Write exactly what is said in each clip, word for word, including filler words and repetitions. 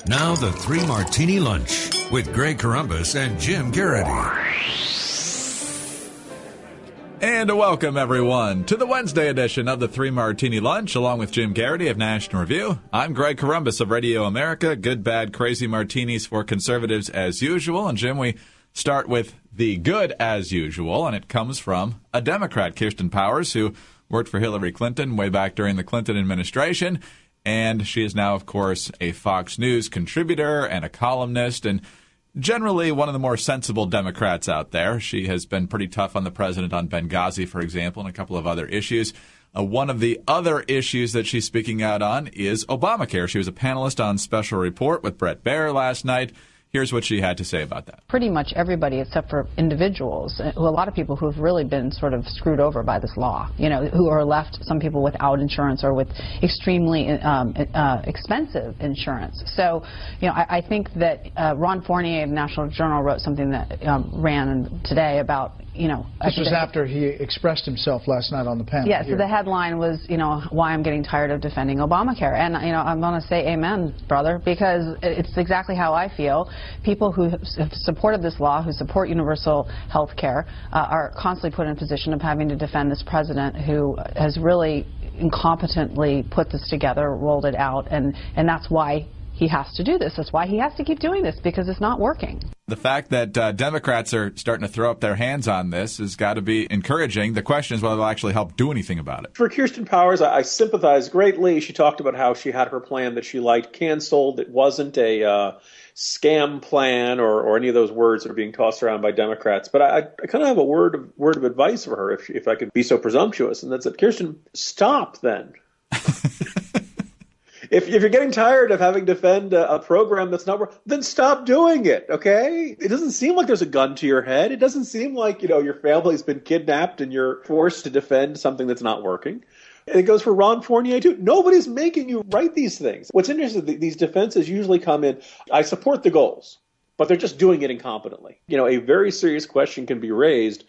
Now the Three Martini Lunch with Greg Corombos and Jim Garrity. And welcome, everyone, to the Wednesday edition of the Three Martini Lunch, along with Jim Garrity of National Review. I'm Greg Corombos of Radio America. Good, bad, crazy martinis for conservatives as usual. And, Jim, we start with the good as usual, and it comes from a Democrat, Kirsten Powers, who worked for Hillary Clinton way back during the Clinton administration. And she is now, of course, a Fox News contributor and a columnist and generally one of the more sensible Democrats out there. She has been pretty tough on the president on Benghazi, for example, and a couple of other issues. Uh, one of the other issues that she's speaking out on is Obamacare. She was a panelist on Special Report with Bret Baier last night. Here's what she had to say about that. Pretty much everybody except for individuals, who a lot of people who have really been sort of screwed over by this law, you know, who are left, some people without insurance or with extremely um, uh, expensive insurance. So, you know, I, I think that uh, Ron Fournier of National Journal wrote something that um, ran today about, you know. This was after he expressed himself last night on the panel. Yeah, so the headline was, you know, why I'm getting tired of defending Obamacare. And, you know, I'm going to say amen, brother, because it's exactly how I feel. People who have supported this law, who support universal health care, uh, are constantly put in a position of having to defend this president who has really incompetently put this together, rolled it out, and, and that's why he has to do this. That's why he has to keep doing this, because it's not working. The fact that uh, Democrats are starting to throw up their hands on this has got to be encouraging. The question is whether they'll actually help do anything about it. For Kirsten Powers, I, I sympathize greatly. She talked about how she had her plan that she liked canceled. It wasn't a uh, scam plan or, or any of those words that are being tossed around by Democrats. But I, I kind of have a word of, word of advice for her, if, she, if I could be so presumptuous, and that's that, Kirsten, stop then. If, if you're getting tired of having to defend a, a program that's not working, then stop doing it, okay? It doesn't seem like there's a gun to your head. It doesn't seem like, you know, your family's been kidnapped and you're forced to defend something that's not working. And it goes for Ron Fournier, too. Nobody's making you write these things. What's interesting is these defenses usually come in, I support the goals, but they're just doing it incompetently. You know, a very serious question can be raised.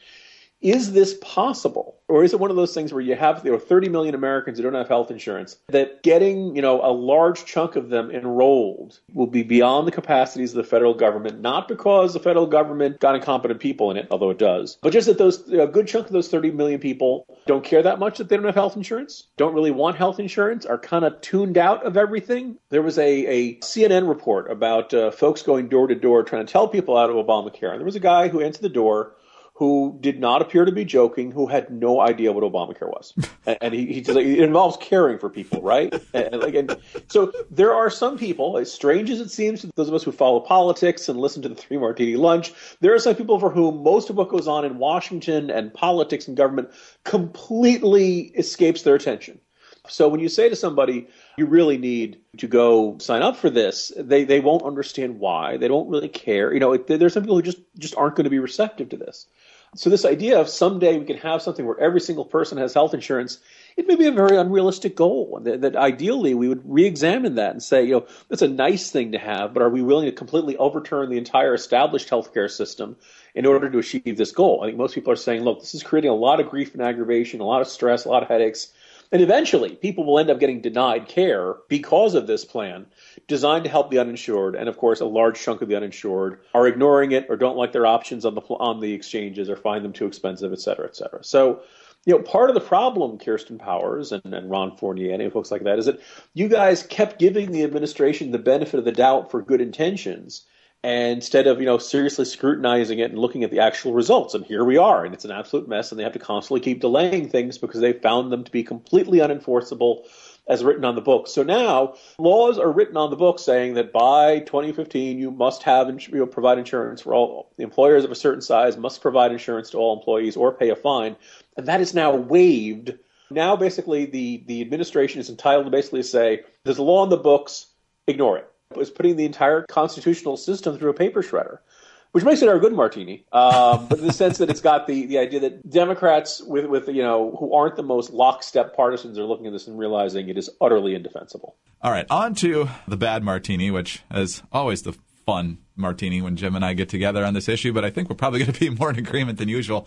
Is this possible? Or is it one of those things where you have, you know, thirty million Americans who don't have health insurance, that getting, you know, a large chunk of them enrolled will be beyond the capacities of the federal government, not because the federal government got incompetent people in it, although it does, but just that those, a good chunk of those thirty million people don't care that much that they don't have health insurance, don't really want health insurance, are kind of tuned out of everything. There was a, a C N N report about uh, folks going door to door trying to tell people out of Obamacare. And there was a guy who answered the door who did not appear to be joking, who had no idea what Obamacare was. And, and he, he just, it involves caring for people, right? And, and, like, and so there are some people, as strange as it seems to those of us who follow politics and listen to the Three Martini Lunch, there are some people for whom most of what goes on in Washington and politics and government completely escapes their attention. So when you say to somebody, you really need to go sign up for this, they, they won't understand why. They don't really care. You know, it, there's some people who just, just aren't going to be receptive to this. So this idea of someday we can have something where every single person has health insurance, it may be a very unrealistic goal. That, that ideally we would re-examine that and say, you know, that's a nice thing to have, but are we willing to completely overturn the entire established healthcare system in order to achieve this goal? I think most people are saying, look, this is creating a lot of grief and aggravation, a lot of stress, a lot of headaches. And eventually, people will end up getting denied care because of this plan designed to help the uninsured. And, of course, a large chunk of the uninsured are ignoring it or don't like their options on the on the exchanges or find them too expensive, et cetera, et cetera. So, you know, part of the problem, Kirsten Powers and, and Ron Fournier and folks like that, is that you guys kept giving the administration the benefit of the doubt for good intentions, and instead of, you know, seriously scrutinizing it and looking at the actual results. And here we are, and it's an absolute mess, and they have to constantly keep delaying things because they found them to be completely unenforceable as written on the books. So now laws are written on the books saying that by twenty fifteen you must have, you know, provide insurance for all employers of a certain size, must provide insurance to all employees or pay a fine. And that is now waived. Now basically the, the administration is entitled to basically say, there's a law on the books, ignore it. It was putting the entire constitutional system through a paper shredder, which makes it our good martini, um, but in the sense that it's got the, the idea that Democrats with, with, you know, who aren't the most lockstep partisans are looking at this and realizing it is utterly indefensible. All right, on to the bad martini, which is always the fun martini when Jim and I get together on this issue, but I think we're probably going to be more in agreement than usual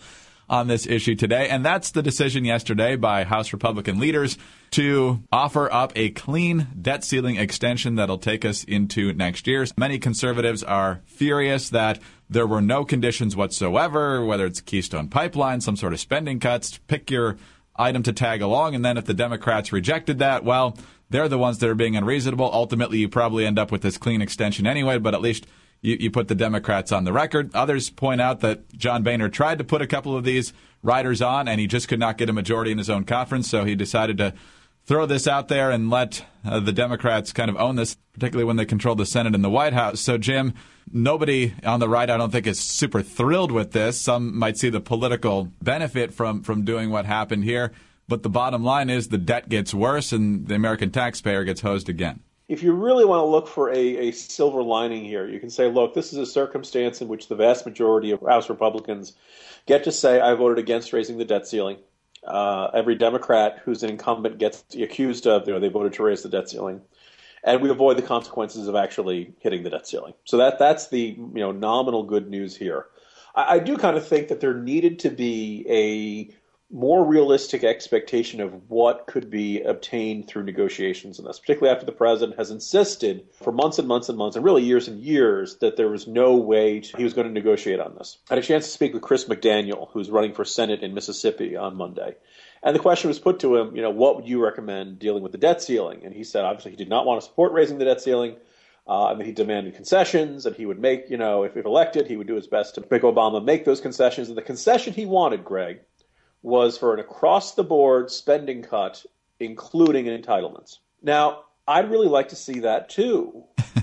on this issue today. And that's the decision yesterday by House Republican leaders to offer up a clean debt ceiling extension that'll take us into next year. Many conservatives are furious that there were no conditions whatsoever, whether it's Keystone Pipeline, some sort of spending cuts, pick your item to tag along. And then if the Democrats rejected that, well, they're the ones that are being unreasonable. Ultimately, you probably end up with this clean extension anyway, but at least you, you put the Democrats on the record. Others point out that John Boehner tried to put a couple of these riders on, and he just could not get a majority in his own conference, so he decided to throw this out there and let uh, the Democrats kind of own this, particularly when they control the Senate and the White House. So, Jim, nobody on the right, I don't think, is super thrilled with this. Some might see the political benefit from, from doing what happened here. But the bottom line is the debt gets worse and the American taxpayer gets hosed again. If you really want to look for a, a silver lining here, you can say, look, this is a circumstance in which the vast majority of House Republicans get to say, I voted against raising the debt ceiling. Uh, every Democrat who's an incumbent gets accused of, you know, they voted to raise the debt ceiling. And we avoid the consequences of actually hitting the debt ceiling. So that that's the, you know, nominal good news here. I, I do kind of think that there needed to be a more realistic expectation of what could be obtained through negotiations in this, particularly after the president has insisted for months and months and months, and really years and years, that there was no way to, he was going to negotiate on this. I had a chance to speak with Chris McDaniel, who's running for Senate in Mississippi on Monday. And the question was put to him, you know, what would you recommend dealing with the debt ceiling? And he said, obviously, he did not want to support raising the debt ceiling. Uh, and he demanded concessions, and he would make, you know, if, if elected, he would do his best to make Obama make those concessions. And the concession he wanted, Greg, was for an across-the-board spending cut, including entitlements. Now, I'd really like to see that, too.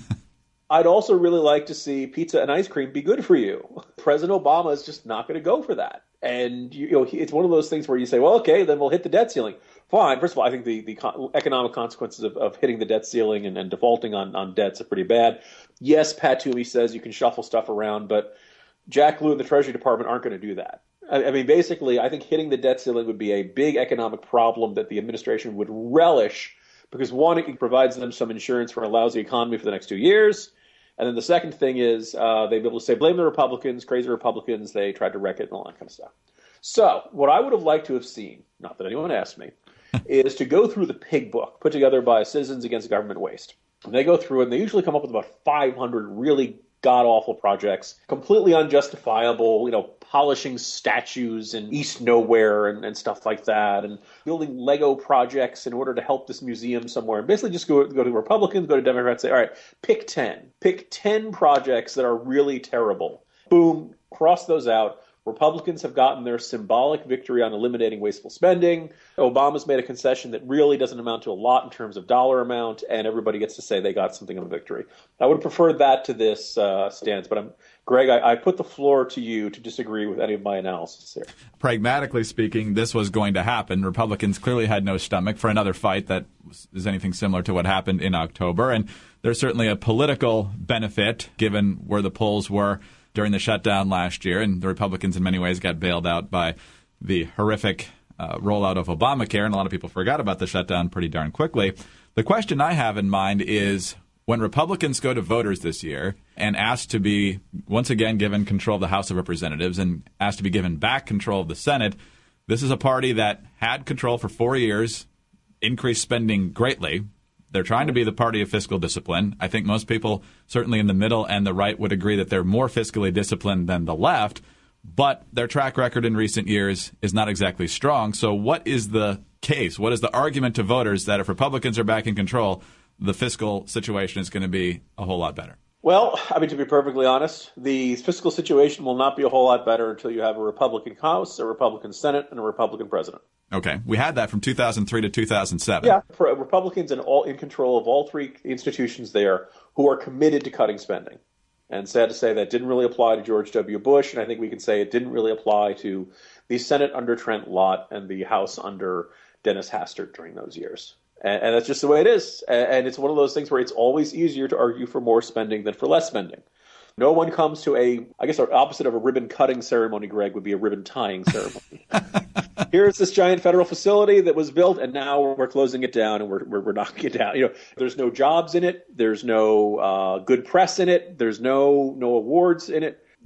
I'd also really like to see pizza and ice cream be good for you. President Obama is just not going to go for that. And you know, it's one of those things where you say, well, okay, then we'll hit the debt ceiling. Fine. First of all, I think the, the co- economic consequences of, of hitting the debt ceiling and, and defaulting on, on debts are pretty bad. Yes, Pat Toomey says you can shuffle stuff around, but Jack Lew and the Treasury Department aren't going to do that. I mean, basically, I think hitting the debt ceiling would be a big economic problem that the administration would relish because, one, it provides them some insurance for a lousy economy for the next two years. And then the second thing is uh, they'd be able to say, blame the Republicans, crazy Republicans, they tried to wreck it and all that kind of stuff. So what I would have liked to have seen, not that anyone asked me, is to go through the pig book put together by Citizens Against Government Waste. And they go through it, and they usually come up with about five hundred really god-awful projects, completely unjustifiable, you know, polishing statues in East Nowhere and, and stuff like that, and building Lego projects in order to help this museum somewhere. And basically just go, go to Republicans, go to Democrats, say, all right, pick ten. Pick ten projects that are really terrible. Boom, cross those out. Republicans have gotten their symbolic victory on eliminating wasteful spending. Obama's made a concession that really doesn't amount to a lot in terms of dollar amount, and everybody gets to say they got something of a victory. I would have preferred that to this uh, stance, but I'm, Greg, I, I put the floor to you to disagree with any of my analysis here. Pragmatically speaking, this was going to happen. Republicans clearly had no stomach for another fight that is anything similar to what happened in October, and there's certainly a political benefit given where the polls were during the shutdown last year, and the Republicans in many ways got bailed out by the horrific uh, rollout of Obamacare, and a lot of people forgot about the shutdown pretty darn quickly. The question I have in mind is when Republicans go to voters this year and ask to be once again given control of the House of Representatives and asked to be given back control of the Senate, this is a party that had control for four years, increased spending greatly. They're trying to be the party of fiscal discipline. I think most people, certainly in the middle and the right, would agree that they're more fiscally disciplined than the left, but their track record in recent years is not exactly strong. So what is the case? What is the argument to voters that if Republicans are back in control, the fiscal situation is going to be a whole lot better? Well, I mean, to be perfectly honest, the fiscal situation will not be a whole lot better until you have a Republican House, a Republican Senate, and a Republican president. Okay. We had that from two thousand three to two thousand seven. Yeah, for Republicans in all in control of all three institutions there who are committed to cutting spending. And sad to say that didn't really apply to George W. Bush, and I think we can say it didn't really apply to the Senate under Trent Lott and the House under Dennis Hastert during those years. And, and that's just the way it is. And, and it's one of those things where it's always easier to argue for more spending than for less spending. No one comes to a, I guess, our opposite of a ribbon-cutting ceremony, Greg, would be a ribbon-tying ceremony. Here's this giant federal facility that was built, and now we're closing it down, and we're, we're, we're knocking it down. You know, there's no jobs in it. There's no uh, good press in it. There's no no awards in it.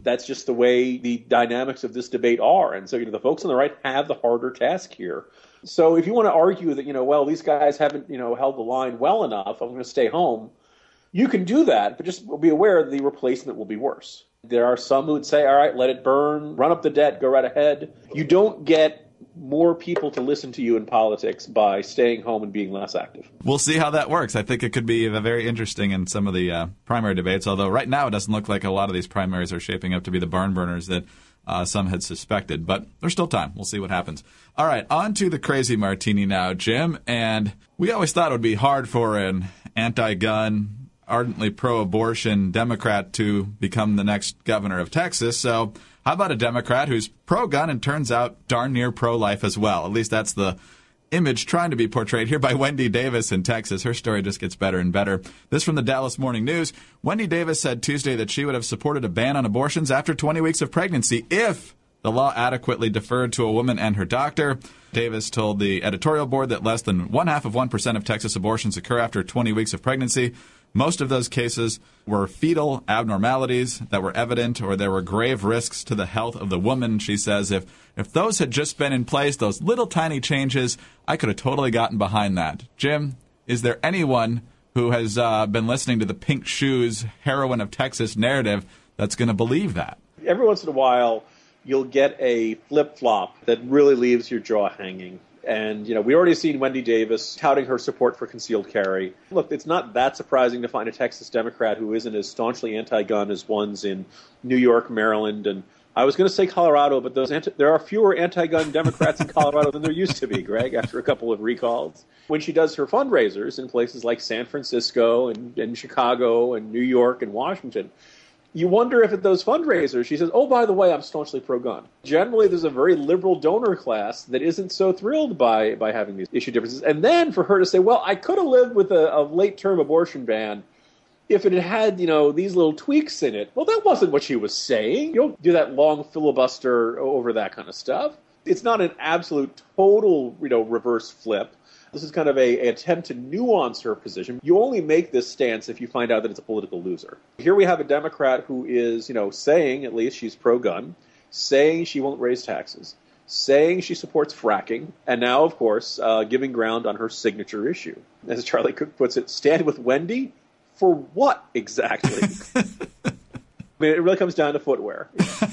That's just the way the dynamics of this debate are. And so, you know, the folks on the right have the harder task here. So if you want to argue that, you know, well, these guys haven't, you know, held the line well enough, I'm going to stay home, you can do that, but just be aware the replacement will be worse. There are some who would say, all right, let it burn, run up the debt, go right ahead. You don't get more people to listen to you in politics by staying home and being less active. We'll see how that works. I think it could be very interesting in some of the uh, primary debates, although right now it doesn't look like a lot of these primaries are shaping up to be the barn burners that uh, some had suspected. But there's still time. We'll see what happens. All right, on to the crazy martini now, Jim. And we always thought it would be hard for an anti-gun, ardently pro-abortion Democrat to become the next governor of Texas. So how about a Democrat who's pro-gun and turns out darn near pro-life as well? At least that's the image trying to be portrayed here by Wendy Davis in Texas. Her story just gets better and better. This from the Dallas Morning News. Wendy Davis said Tuesday that she would have supported a ban on abortions after twenty weeks of pregnancy if the law adequately deferred to a woman and her doctor. Davis told the editorial board that less than one half of one percent of Texas abortions occur after twenty weeks of pregnancy. Most of those cases were fetal abnormalities that were evident, or there were grave risks to the health of the woman. She says if, if those had just been in place, those little tiny changes, I could have totally gotten behind that. Jim, is there anyone who has uh, been listening to the pink shoes heroine of Texas narrative that's going to believe that? Every once in a while, you'll get a flip-flop that really leaves your jaw hanging. And, you know, we already seen Wendy Davis touting her support for concealed carry. Look, it's not that surprising to find a Texas Democrat who isn't as staunchly anti-gun as ones in New York, Maryland, and I was going to say Colorado, but those anti- there are fewer anti-gun Democrats in Colorado than there used to be, Greg, after a couple of recalls. When she does her fundraisers in places like San Francisco and, and Chicago and New York and Washington, you wonder if at those fundraisers she says, oh, by the way, I'm staunchly pro-gun. Generally, there's a very liberal donor class that isn't so thrilled by, by having these issue differences. And then for her to say, well, I could have lived with a, a late-term abortion ban if it had had, you know, these little tweaks in it. Well, that wasn't what she was saying. You don't do that long filibuster over that kind of stuff. It's not an absolute total, you know, reverse flip. This is kind of a, a attempt to nuance her position. You only make this stance if you find out that it's a political loser. Here we have a Democrat who is, you know, saying at least she's pro-gun, saying she won't raise taxes, saying she supports fracking, and now, of course, uh, giving ground on her signature issue. As Charlie Cook puts it, stand with Wendy? For what exactly? I mean, it really comes down to footwear.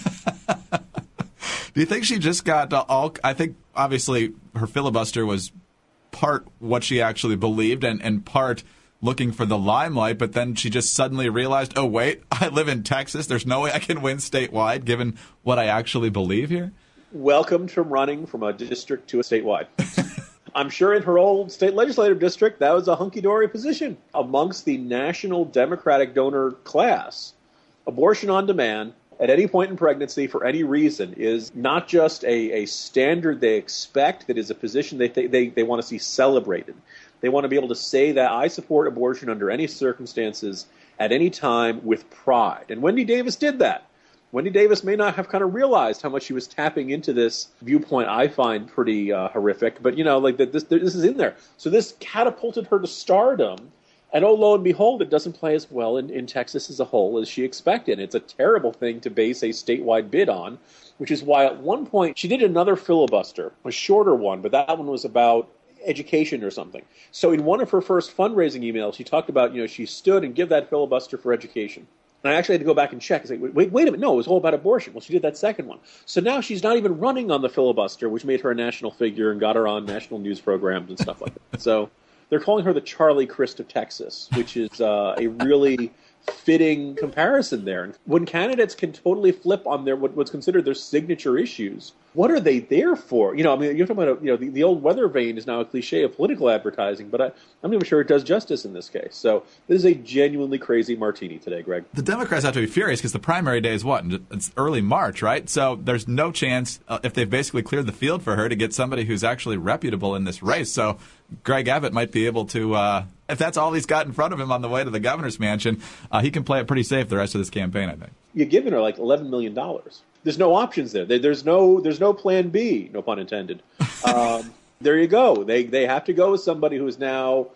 Do you think she just got all? I think obviously her filibuster was part what she actually believed and, and part looking for the limelight, but then she just suddenly realized, oh, wait, I live in Texas. There's no way I can win statewide given what I actually believe here. Welcome to running from a district to a statewide. I'm sure in her old state legislative district, that was a hunky-dory position. Amongst the national Democratic donor class, abortion on demand at any point in pregnancy for any reason is not just a, a standard they expect, that is a position they, th- they, they want to see celebrated. They want to be able to say that I support abortion under any circumstances at any time with pride. And Wendy Davis did that. Wendy Davis may not have kind of realized how much she was tapping into this viewpoint I find pretty uh, horrific, but, you know, like that this, this is in there. So this catapulted her to stardom. And oh, lo and behold, it doesn't play as well in, in Texas as a whole as she expected. It's a terrible thing to base a statewide bid on, which is why at one point she did another filibuster, a shorter one, but that one was about education or something. So in one of her first fundraising emails, she talked about, you know, she stood and give that filibuster for education. And I actually had to go back and check and say, wait, wait a minute, no, it was all about abortion. Well, she did that second one. So now she's not even running on the filibuster, which made her a national figure and got her on national news programs and stuff like that. So they're calling her the Charlie Crist of Texas, which is uh, a really fitting comparison there. When candidates can totally flip on their what, what's considered their signature issues, what are they there for? You know, I mean, you're talking about, you know, the, the old weather vane is now a cliche of political advertising, but I, I'm not even sure it does justice in this case. So this is a genuinely crazy martini today, Greg. The Democrats have to be furious because the primary day is what? It's early March, right? So there's no chance, uh, if they've basically cleared the field for her, to get somebody who's actually reputable in this race. So Greg Abbott might be able to, uh, if that's all he's got in front of him on the way to the governor's mansion, uh, he can play it pretty safe the rest of this campaign, I think. You're giving her like eleven million dollars. There's no options there. There's no there's no plan B, no pun intended. Um, there you go. They they have to go with somebody who is now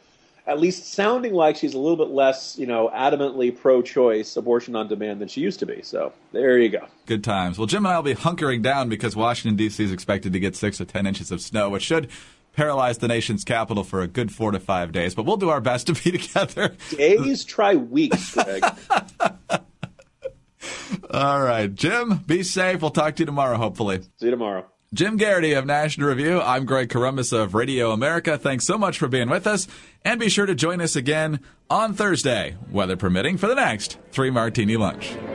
at least sounding like she's a little bit less, you know, adamantly pro-choice, abortion on demand than she used to be. So there you go. Good times. Well, Jim and I will be hunkering down because Washington, D C is expected to get six to ten inches of snow, which should paralyze the nation's capital for a good four to five days. But we'll do our best to be together. Days, try weeks, Greg. All right. Jim, be safe. We'll talk to you tomorrow, hopefully. See you tomorrow. Jim Garrity of National Review. I'm Greg Corombos of Radio America. Thanks so much for being with us. And be sure to join us again on Thursday, weather permitting, for the next Three Martini Lunch.